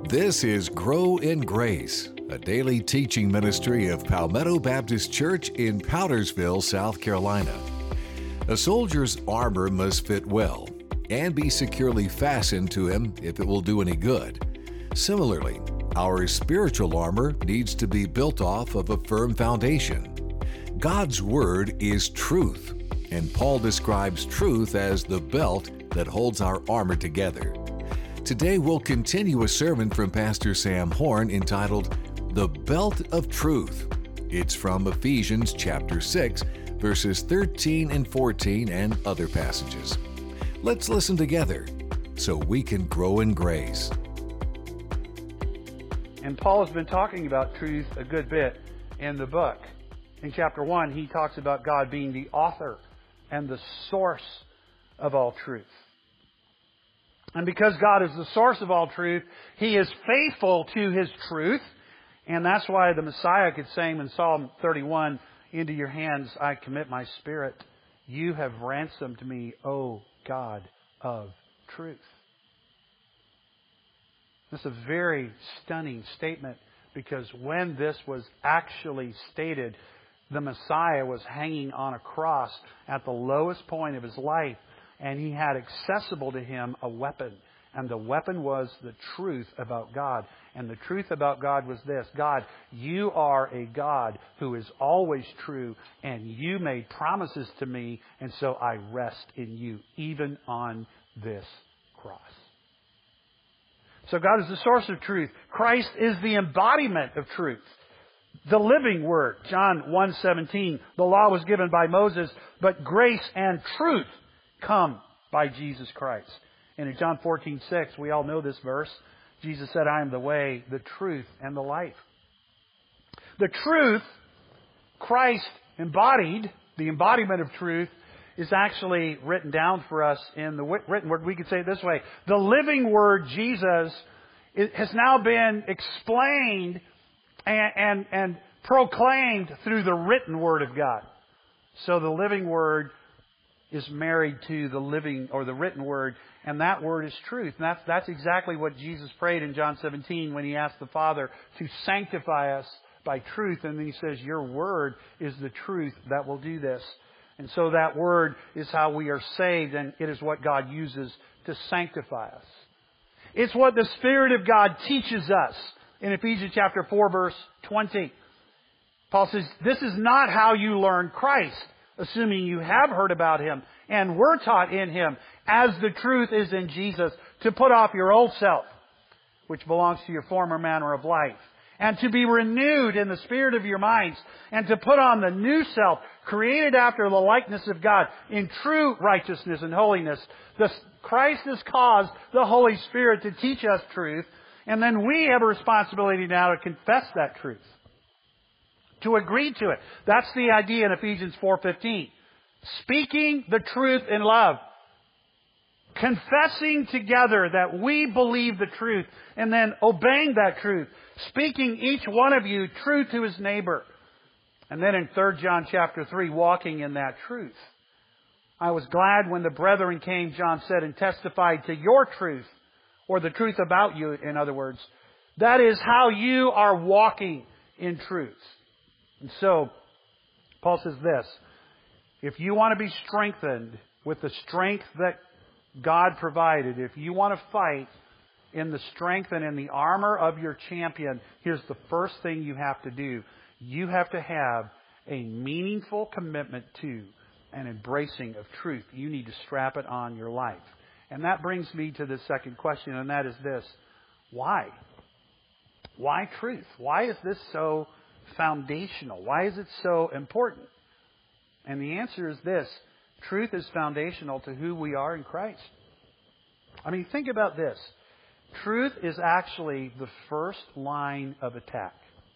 This is Grow in Grace, a daily teaching ministry of Palmetto Baptist Church in Powdersville, South Carolina. A soldier's armor must fit well and be securely fastened to him if it will do any good. Similarly, our spiritual armor needs to be built off of a firm foundation. God's Word is truth, and Paul describes truth as the belt that holds our armor together. Today we'll continue a sermon from Pastor Sam Horn entitled, The Belt of Truth. It's from Ephesians chapter 6, verses 13 and 14 and other passages. Let's listen together so we can grow in grace. And Paul has been talking about truth a good bit in the book. In chapter 1, he talks about God being the author and the source of all truth. And because God is the source of all truth, He is faithful to His truth. And that's why the Messiah could sing in Psalm 31, "Into your hands I commit my spirit. You have ransomed me, O God of truth." This is a very stunning statement, because when this was actually stated, the Messiah was hanging on a cross at the lowest point of His life. And He had accessible to Him a weapon. And the weapon was the truth about God. And the truth about God was this: God, you are a God who is always true, and you made promises to me, and so I rest in you, even on this cross. So God is the source of truth. Christ is the embodiment of truth. The living Word. John 1:17, the law was given by Moses, but grace and truth come by Jesus Christ. And in John 14:6, we all know this verse. Jesus said, "I am the way, the truth, and the life." The truth, Christ embodied, the embodiment of truth, is actually written down for us in the written Word. We could say it this way: the living Word, Jesus, has now been explained and proclaimed through the written Word of God. So the living Word is married to the living or the written Word, and that Word is truth. And that's exactly what Jesus prayed in John 17 when He asked the Father to sanctify us by truth. And then He says, "Your Word is the truth that will do this." And so that Word is how we are saved, and it is what God uses to sanctify us. It's what the Spirit of God teaches us. In Ephesians chapter 4, verse 20, Paul says, "This is not how you learn Christ, assuming you have heard about Him and were taught in Him, as the truth is in Jesus, to put off your old self, which belongs to your former manner of life, and to be renewed in the spirit of your minds, and to put on the new self, created after the likeness of God, in true righteousness and holiness." Christ has caused the Holy Spirit to teach us truth, and then we have a responsibility now to confess that truth, to agree to it. That's the idea in Ephesians 4:15. Speaking the truth in love. Confessing together that we believe the truth, and then obeying that truth. Speaking each one of you truth to his neighbor. And then in 3 John chapter 3, walking in that truth. "I was glad when the brethren came," John said, "and testified to your truth," or the truth about you, in other words. That is how you are walking in truth. And so, Paul says this: if you want to be strengthened with the strength that God provided, if you want to fight in the strength and in the armor of your champion, here's the first thing you have to do. You have to have a meaningful commitment to and embracing of truth. You need to strap it on your life. And that brings me to the second question, and that is this: why? Why truth? Why is this so foundational? Why is it so important? And the answer is this: truth is foundational to who we are in Christ. I mean, think about this. Truth is actually the first line of attack.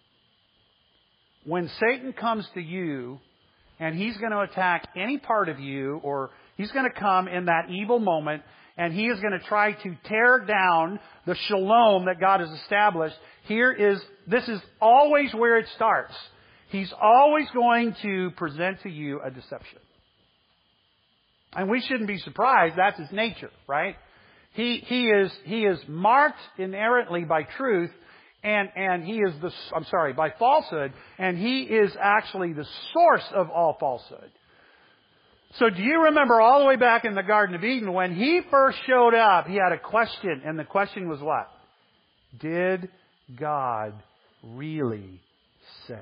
When Satan comes to you and he's going to attack any part of you, or he's going to come in that evil moment and he is going to try to tear down the shalom that God has established, this is always where it starts. He's always going to present to you a deception. And we shouldn't be surprised. That's his nature, right? He is marked inherently by truth, and he is by falsehood, and he is actually the source of all falsehood. So do you remember all the way back in the Garden of Eden, when he first showed up, he had a question, and the question was what? Did God really say?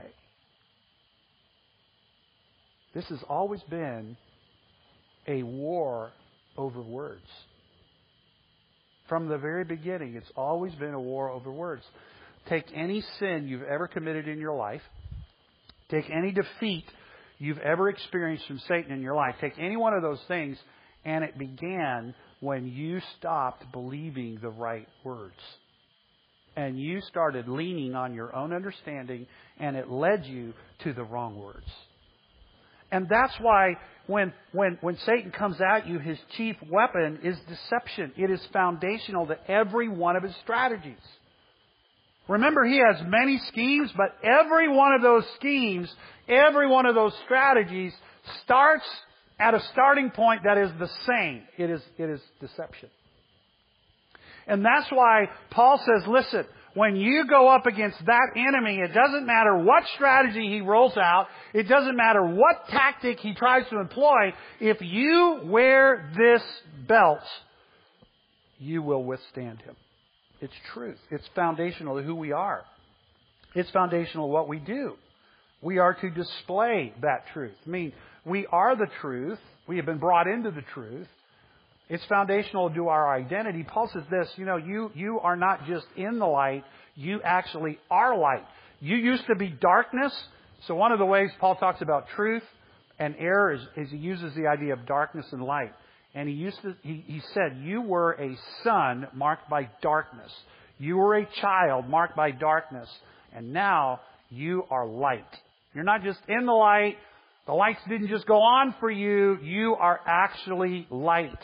This has always been a war over words. From the very beginning, it's always been a war over words. Take any sin you've ever committed in your life. Take any defeat you've ever experienced from Satan in your life. Take any one of those things, and it began when you stopped believing the right words. And you started leaning on your own understanding, and it led you to the wrong words. And that's why when Satan comes at you, his chief weapon is deception. It is foundational to every one of his strategies. Remember, he has many schemes, but every one of those schemes, every one of those strategies starts at a starting point that is the same. It is deception. And that's why Paul says, listen, when you go up against that enemy, it doesn't matter what strategy he rolls out. It doesn't matter what tactic he tries to employ. If you wear this belt, you will withstand him. It's truth. It's foundational to who we are. It's foundational to what we do. We are to display that truth. I mean, we are the truth. We have been brought into the truth. It's foundational to our identity. Paul says this, you are not just in the light, you actually are light. You used to be darkness. So one of the ways Paul talks about truth and error is he uses the idea of darkness and light. And he said, you were a son marked by darkness. You were a child marked by darkness. And now you are light. You're not just in the light. The lights didn't just go on for you. You are actually light.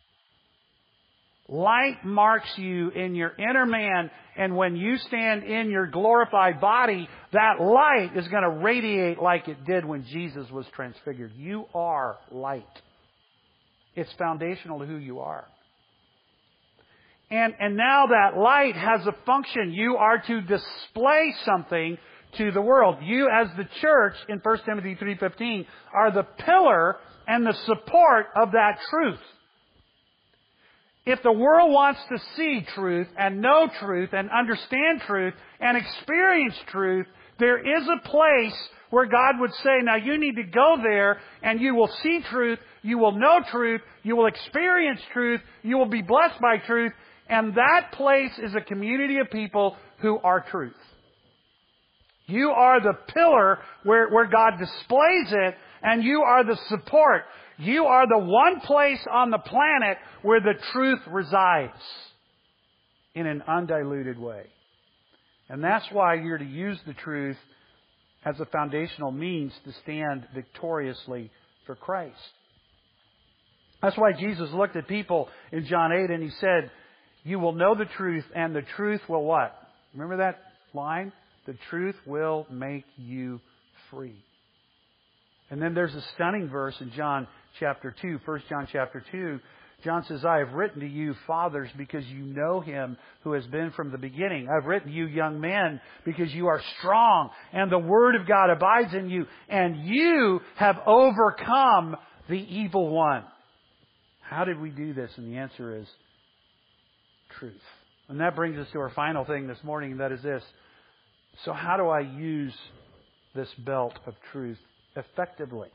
Light marks you in your inner man, and when you stand in your glorified body, that light is going to radiate like it did when Jesus was transfigured. You are light. It's foundational to who you are. And now that light has a function. You are to display something to the world. You as the church in 1 Timothy 3:15 are the pillar and the support of that truth. If the world wants to see truth and know truth and understand truth and experience truth, there is a place where God would say, now you need to go there and you will see truth, you will know truth, you will experience truth, you will be blessed by truth, and that place is a community of people who are truth. You are the pillar where God displays it, and you are the support. You are the one place on the planet where the truth resides in an undiluted way. And that's why you're to use the truth as a foundational means to stand victoriously for Christ. That's why Jesus looked at people in John 8 and He said, you will know the truth, and the truth will what? Remember that line? The truth will make you free. And then there's a stunning verse in John chapter 2, 1 John chapter 2. John says, I have written to you, fathers, because you know Him who has been from the beginning. I've written to you, young men, because you are strong, and the Word of God abides in you, and you have overcome the evil one. How did we do this? And the answer is truth. And that brings us to our final thing this morning, and that is this. So how do I use this belt of truth effectively?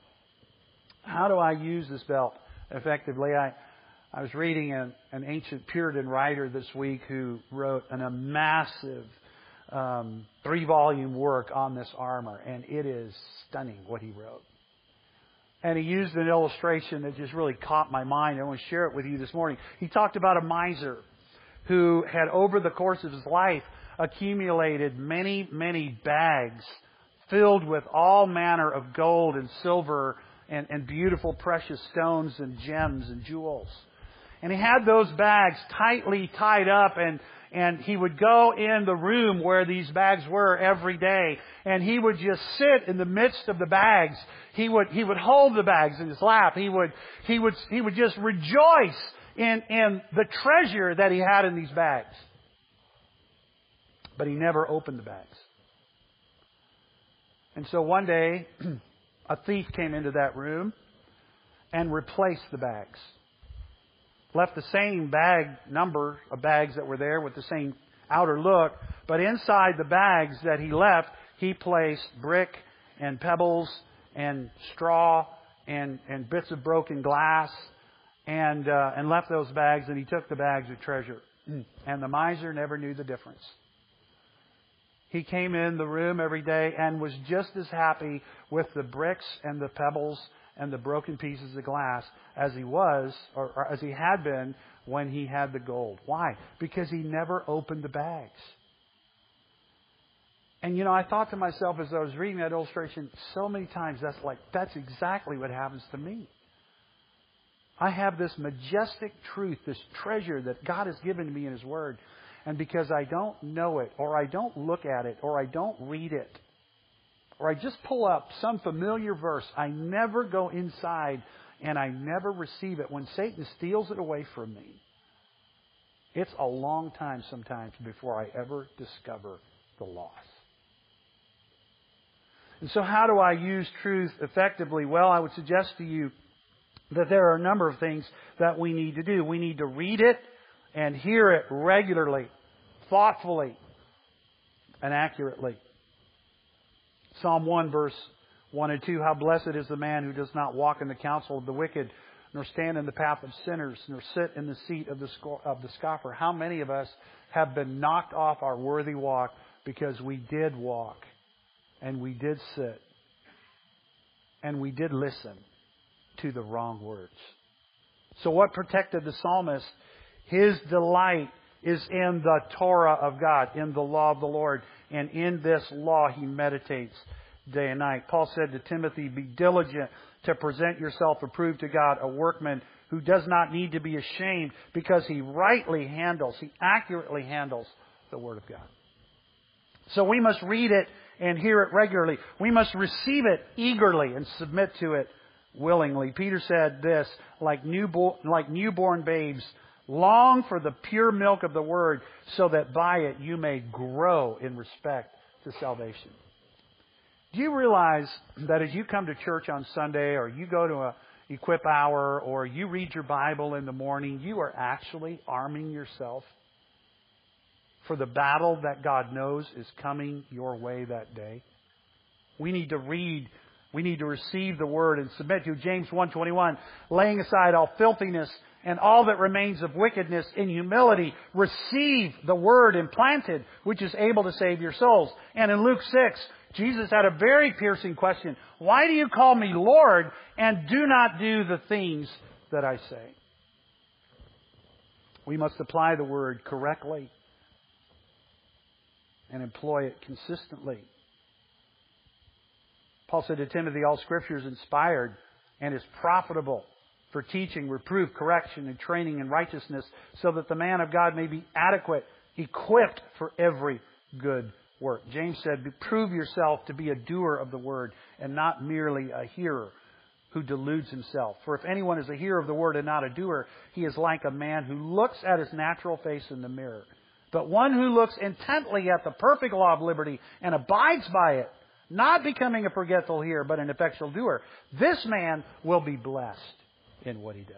How do I use this belt effectively? I was reading an ancient Puritan writer this week who wrote a massive 3-volume work on this armor, and it is stunning what he wrote. And he used an illustration that just really caught my mind. I want to share it with you this morning. He talked about a miser who had, over the course of his life, accumulated many, many bags filled with all manner of gold and silver and beautiful precious stones and gems and jewels. And he had those bags tightly tied up, and he would go in the room where these bags were every day, and he would just sit in the midst of the bags. He would hold the bags in his lap. He would just rejoice in the treasure that he had in these bags. But he never opened the bags. And so one day, a thief came into that room and replaced the bags. Left the same bag number of bags that were there with the same outer look, but inside the bags that he left, he placed brick and pebbles and straw and bits of broken glass and left those bags, and he took the bags of treasure. And the miser never knew the difference. He came in the room every day and was just as happy with the bricks and the pebbles and the broken pieces of glass as he was, or as he had been when he had the gold. Why? Because he never opened the bags. And I thought to myself as I was reading that illustration, so many times that's exactly what happens to me. I have this majestic truth, this treasure that God has given me in His Word. And because I don't know it, or I don't look at it, or I don't read it, or I just pull up some familiar verse, I never go inside and I never receive it. When Satan steals it away from me, it's a long time sometimes before I ever discover the loss. And so how do I use truth effectively? Well, I would suggest to you that there are a number of things that we need to do. We need to read it and hear it regularly, thoughtfully, and accurately. Psalm 1, verse 1 and 2, how blessed is the man who does not walk in the counsel of the wicked, nor stand in the path of sinners, nor sit in the seat of the scoffer. How many of us have been knocked off our worthy walk because we did walk, and we did sit, and we did listen to the wrong words? So what protected the psalmist? His delight is in the Torah of God, in the law of the Lord. And in this law he meditates day and night. Paul said to Timothy, be diligent to present yourself approved to God, a workman who does not need to be ashamed, because he accurately handles the Word of God. So we must read it and hear it regularly. We must receive it eagerly and submit to it willingly. Peter said this, like newborn babes, long for the pure milk of the Word, so that by it you may grow in respect to salvation. Do you realize that as you come to church on Sunday, or you go to a Equip Hour, or you read your Bible in the morning, you are actually arming yourself for the battle that God knows is coming your way that day? We need to read. We need to receive the Word and submit to. James 1:21, laying aside all filthiness and all that remains of wickedness, in humility receive the Word implanted, which is able to save your souls. And in Luke 6, Jesus had a very piercing question. Why do you call me Lord and do not do the things that I say? We must apply the Word correctly and employ it consistently. Paul said to Timothy, all Scripture is inspired and is profitable for teaching, reproof, correction, and training in righteousness, so that the man of God may be adequate, equipped for every good work. James said, prove yourself to be a doer of the Word and not merely a hearer who deludes himself. For if anyone is a hearer of the Word and not a doer, he is like a man who looks at his natural face in the mirror. But one who looks intently at the perfect law of liberty and abides by it, not becoming a forgetful hearer, but an effectual doer, this man will be blessed in what he does.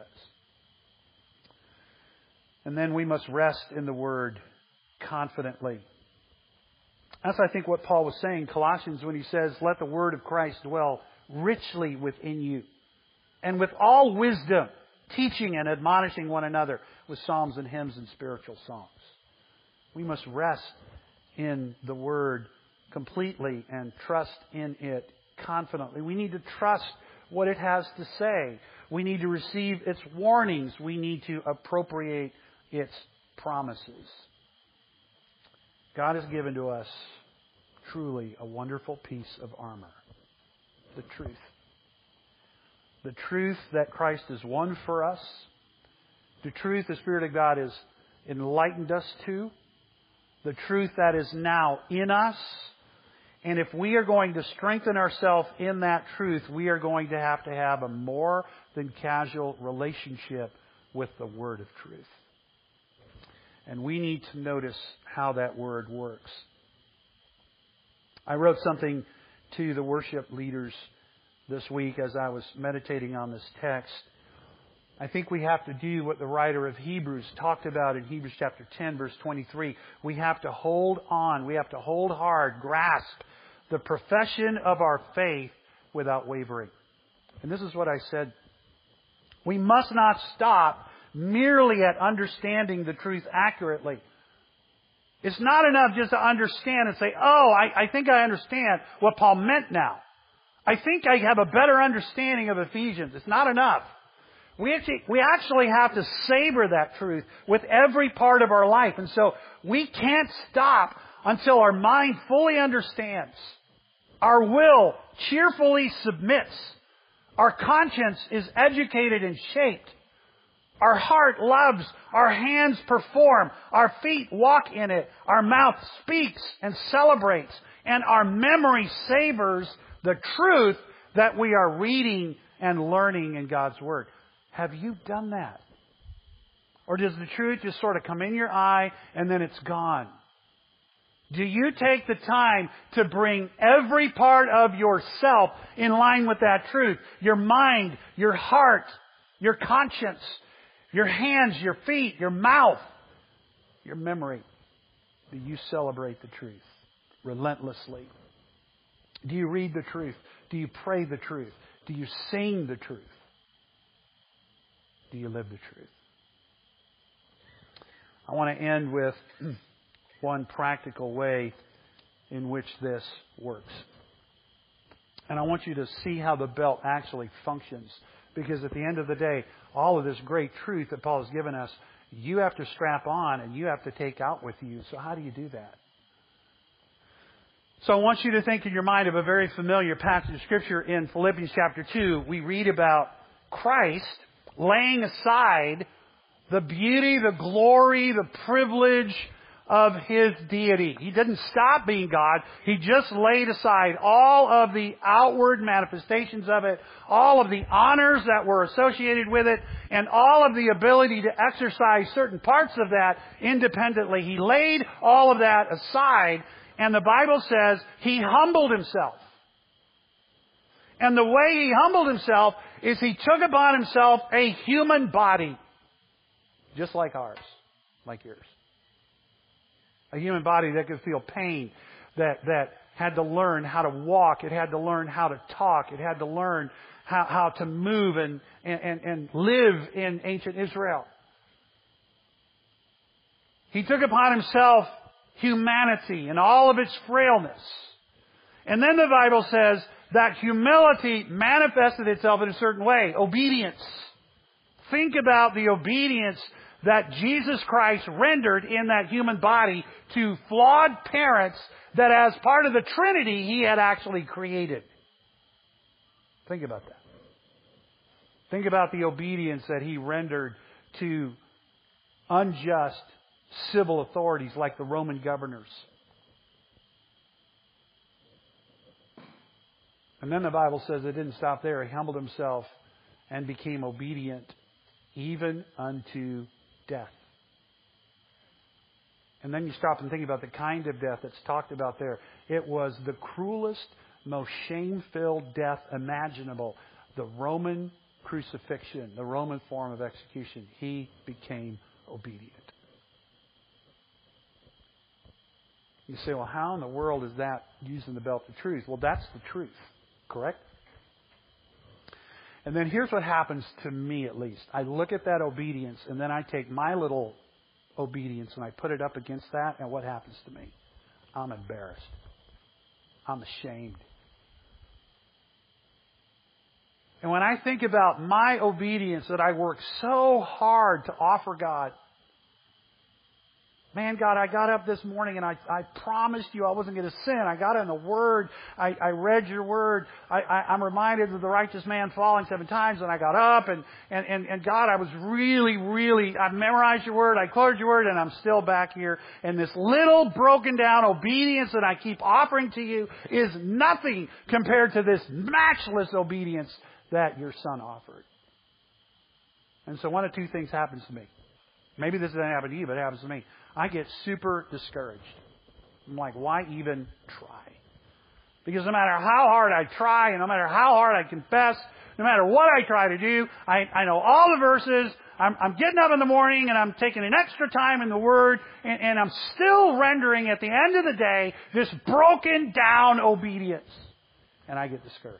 And then we must rest in the Word confidently. That's, I think, what Paul was saying in Colossians when he says, let the Word of Christ dwell richly within you, and with all wisdom, teaching and admonishing one another with psalms and hymns and spiritual songs. We must rest in the Word completely and trust in it confidently. We need to trust what it has to say. We need to receive its warnings. We need to appropriate its promises. God has given to us truly a wonderful piece of armor. The truth. The truth that Christ has won for us. The truth the Spirit of God has enlightened us to. The truth that is now in us. And if we are going to strengthen ourselves in that truth, we are going to have a more than casual relationship with the word of truth. And we need to notice how that word works. I wrote something to the worship leaders this week as I was meditating on this text. I think we have to do what the writer of Hebrews talked about in Hebrews chapter 10, verse 23. We have to hold on. We have to hold hard, grasp the profession of our faith without wavering. And this is what I said. We must not stop merely at understanding the truth accurately. It's not enough just to understand and say, oh, I think I understand what Paul meant now. I think I have a better understanding of Ephesians. It's not enough. We actually have to savor that truth with every part of our life. And so we can't stop until our mind fully understands. Our will cheerfully submits. Our conscience is educated and shaped. Our heart loves. Our hands perform. Our feet walk in it. Our mouth speaks and celebrates. And our memory savors the truth that we are reading and learning in God's Word. Have you done that? Or does the truth just sort of come in your eye and then it's gone? Do you take the time to bring every part of yourself in line with that truth? Your mind, your heart, your conscience, your hands, your feet, your mouth, your memory. Do you celebrate the truth relentlessly? Do you read the truth? Do you pray the truth? Do you sing the truth? Do you live the truth? I want to end with one practical way in which this works. And I want you to see how the belt actually functions. Because at the end of the day, all of this great truth that Paul has given us, you have to strap on and you have to take out with you. So how do you do that? So I want you to think in your mind of a very familiar passage of Scripture in Philippians chapter 2. We read about Christ laying aside the beauty, the glory, the privilege of His deity. He didn't stop being God. He just laid aside all of the outward manifestations of it, all of the honors that were associated with it, and all of the ability to exercise certain parts of that independently. He laid all of that aside, and the Bible says He humbled Himself. And the way He humbled Himself is He took upon Himself a human body, just like ours, like yours. A human body that could feel pain, that had to learn how to walk, it had to learn how to talk, it had to learn how to move and live in ancient Israel. He took upon Himself humanity and all of its frailness. And then the Bible says that humility manifested itself in a certain way. Obedience. Think about the obedience that Jesus Christ rendered in that human body to flawed parents that as part of the Trinity He had actually created. Think about that. Think about the obedience that He rendered to unjust civil authorities like the Roman governors. And then the Bible says it didn't stop there. He humbled Himself and became obedient even unto death. And then you stop and think about the kind of death that's talked about there. It was the cruelest, most shame-filled death imaginable. The Roman crucifixion, the Roman form of execution. He became obedient. You say, well, how in the world is that using the belt of truth? Well, that's the truth. Correct? And then here's what happens to me, at least. I look at that obedience, and then I take my little obedience and I put it up against that, and what happens to me? I'm embarrassed. I'm ashamed. And when I think about my obedience that I worked so hard to offer God, man, God, I got up this morning and I promised you I wasn't going to sin. I got in the Word. I read your Word. I'm reminded of the righteous man falling 7 times, and I got up and God, I was really, I memorized your Word. I quoted your Word, and I'm still back here. And this little broken down obedience that I keep offering to you is nothing compared to this matchless obedience that your Son offered. And so one of two things happens to me. Maybe this doesn't happen to you, but it happens to me. I get super discouraged. I'm like, why even try? Because no matter how hard I try, and no matter how hard I confess, no matter what I try to do, I know all the verses. I'm getting up in the morning and I'm taking an extra time in the Word, and I'm still rendering at the end of the day this broken down obedience. And I get discouraged.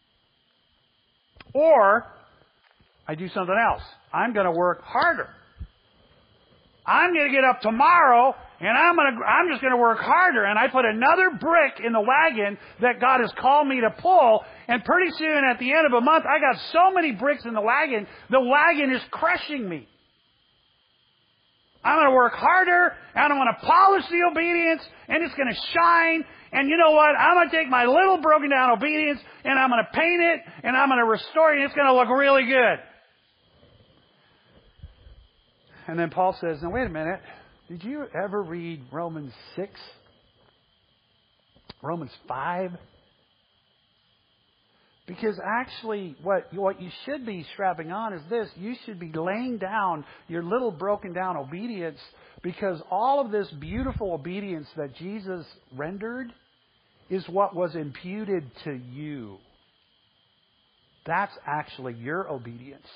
Or I do something else. I'm going to work harder. I'm going to get up tomorrow and I'm just going to work harder, and I put another brick in the wagon that God has called me to pull, and pretty soon at the end of a month I got so many bricks in the wagon is crushing me. I'm going to work harder, and I'm going to polish the obedience, and it's going to shine. And you know what? I'm going to take my little broken down obedience, and I'm going to paint it, and I'm going to restore it, and it's going to look really good. And then Paul says, now wait a minute. Did you ever read Romans 6? Romans 5? Because actually what you should be strapping on is this. You should be laying down your little broken down obedience, because all of this beautiful obedience that Jesus rendered is what was imputed to you. That's actually your obedience.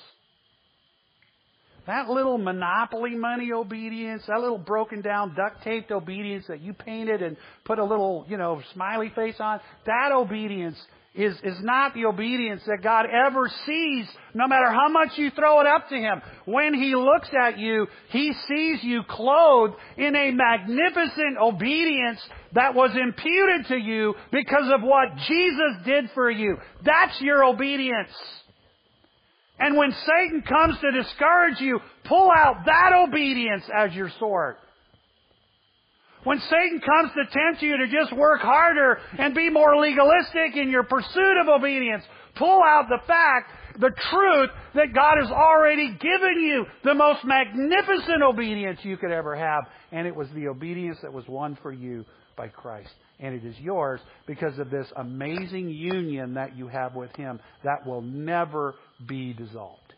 That little Monopoly money obedience, that little broken down, duct taped obedience that you painted and put a little, smiley face on, that obedience is not the obedience that God ever sees, no matter how much you throw it up to Him. When He looks at you, He sees you clothed in a magnificent obedience that was imputed to you because of what Jesus did for you. That's your obedience. And when Satan comes to discourage you, pull out that obedience as your sword. When Satan comes to tempt you to just work harder and be more legalistic in your pursuit of obedience, pull out the truth that God has already given you, the most magnificent obedience you could ever have. And it was the obedience that was won for you by Christ. And it is yours because of this amazing union that you have with Him that will never be dissolved.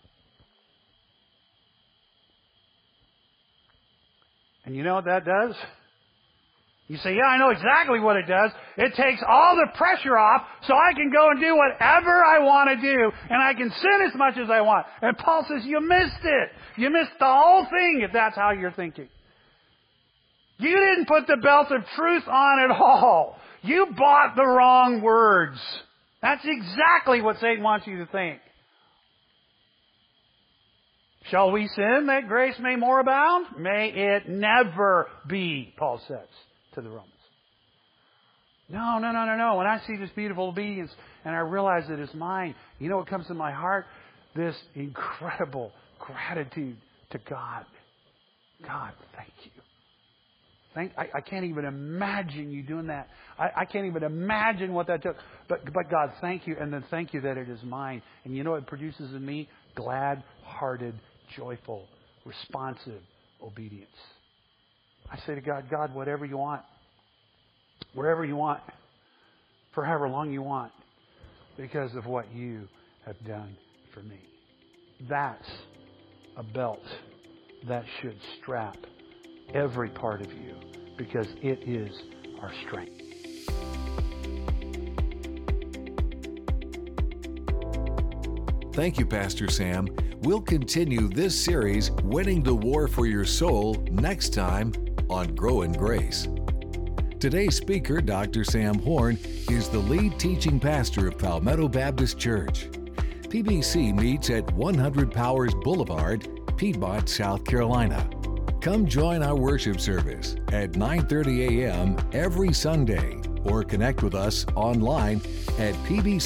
And you know what that does? You say, yeah, I know exactly what it does. It takes all the pressure off so I can go and do whatever I want to do, and I can sin as much as I want. And Paul says, you missed it. You missed the whole thing if that's how you're thinking. You didn't put the belt of truth on at all. You bought the wrong words. That's exactly what Satan wants you to think. Shall we sin that grace may more abound? May it never be, Paul says to the Romans. No. When I see this beautiful obedience and I realize it is mine, you know what comes to my heart? This incredible gratitude to God. God, thank you. I can't even imagine you doing that. I can't even imagine what that took. But God, thank you. And then thank you that it is mine. And you know what it produces in me? Glad-hearted, joyful, responsive obedience. I say to God, God, whatever you want, wherever you want, for however long you want, because of what you have done for me. That's a belt that should strap every part of you, because it is our strength. Thank you, Pastor Sam. We'll continue this series, Winning the War for Your Soul, next time on Grow in Grace. Today's speaker, Dr. Sam Horn, is the lead teaching pastor of Palmetto Baptist Church. PBC meets at 100 Powers Boulevard, Piedmont, South Carolina. Come join our worship service at 9:30 a.m. every Sunday, or connect with us online at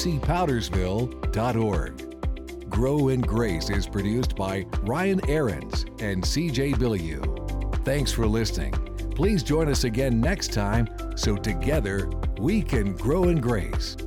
pbcpowdersville.org. Grow in Grace is produced by Ryan Ahrens and C.J. Billiou. Thanks for listening. Please join us again next time so together we can grow in grace.